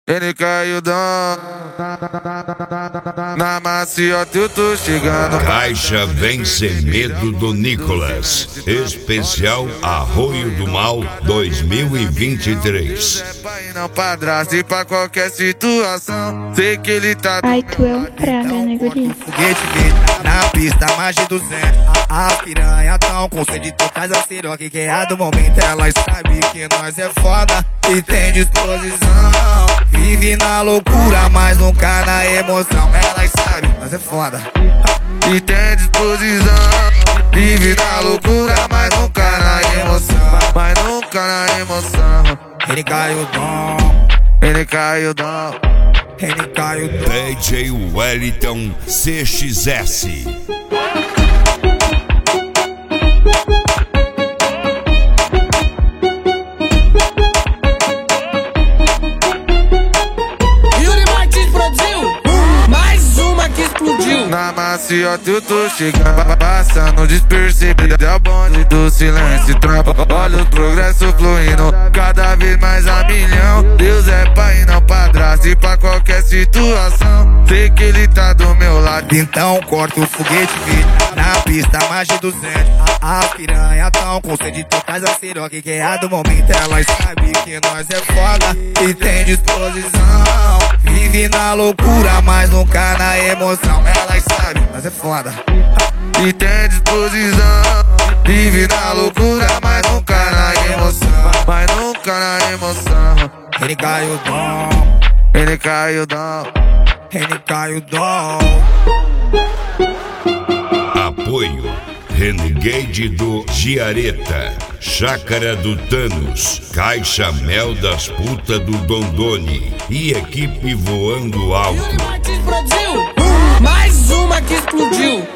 Ele caiu na maciota, eu tô chegando. Caixa Vem Sem Medo do Nicolas. Especial Arroio do Mal 2023. É pai não padrasto e pra qualquer situação. Sei que ele tá. Ai, tu é um praga, né, guri? Foguete na pista, mais de 200. A piranha tão com sede, tu traz a siroca que é a do momento. Elas sabem que nós é foda e tem disposição. Vive na loucura, mas nunca na emoção. Elas sabem, nós é foda e tem disposição. Vive na loucura, mas nunca na emoção. Mas nunca na emoção. Ele caiu dom, ele caiu dom, ele caiu dom. DJ Wellington CXS. Na maciota eu tô chegando, passando despercebido. É o bonde do silêncio, tropa. Olha o progresso fluindo, cada vez mais a milhão. Deus é pai e não padrasto e pra qualquer situação. Sei que ele tá do meu lado, então corta o foguete, na pista, mais de 200. A piranha tão com sede, tu traz a siroca que é a do momento. Elas sabem que nós é foda e tem disposição. Vive na loucura, mas nunca na emoção. Elas sabem, nós é foda e tem disposição. Vive na loucura, mas nunca na emoção. Mas nunca na emoção. Ele caiu dom, ele caiu dom, ele caiu dom. Apoio Renegade do Giareta, Chácara do Thanos, Caixa Mel das Putas do Dondoni e equipe Voando Alto. Mais uma que explodiu.